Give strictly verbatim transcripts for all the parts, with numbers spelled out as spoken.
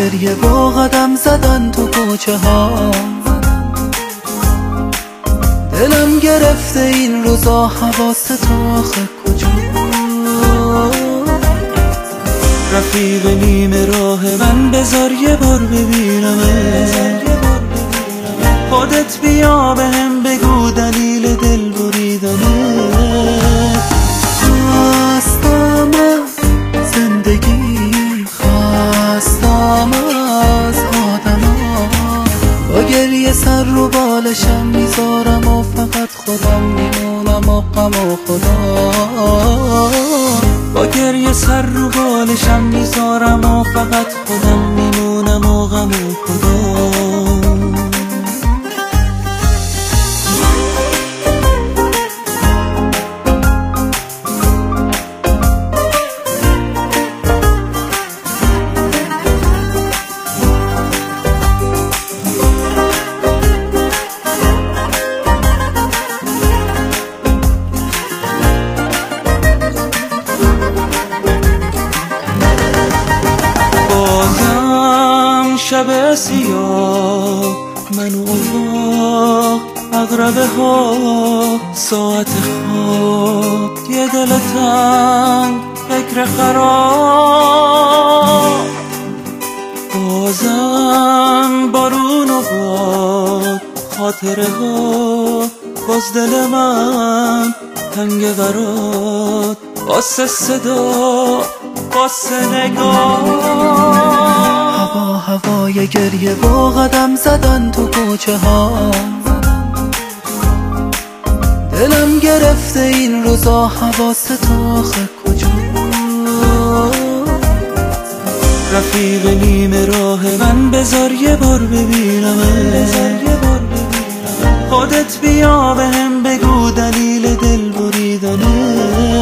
گریه با قدم زدن تو کوچه ها، دلم گرفته این روزا حواست تو آخه کجا. رفیق نیمه راه من بذار یه بار ببینمه، خودت بیا به هم بگو دلیل دل بریدنه. خستم از زندگی، خستم از آدما، با گریه سر رو بالشم میذارم و فقط خودم میمونم و غم و خدا. با گریه سر رو بالشم میذارم و فقط خودم میمونم و غم و خدا. شب سیاه من و افاق، اغربه ها، ساعت خواب، یه دل تنگ، فکر خراب. بازم بارون و باد، خاطره ها، باز دل من تنگ برات، واسه صدا، واسه نگاه. هوا هوای گریه با قدم زدن تو کوچه ها، دلم گرفته این روزا حواست تو آخه کجا. رفیق نیمه راه من بذار یه بار ببینمه، خودت بیا به هم بگو دلیل دل بریدنه.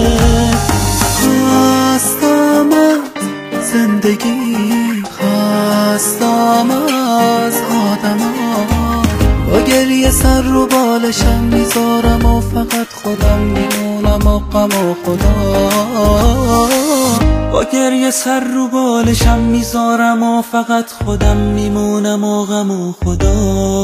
خستم از زندگی، خستم از آدما، با گریه سر رو بالشم میذارم و فقط خودم میمونم و غم و خدا. با گریه سر رو بالشم میذارم و فقط خودم میمونم و غم و خدا.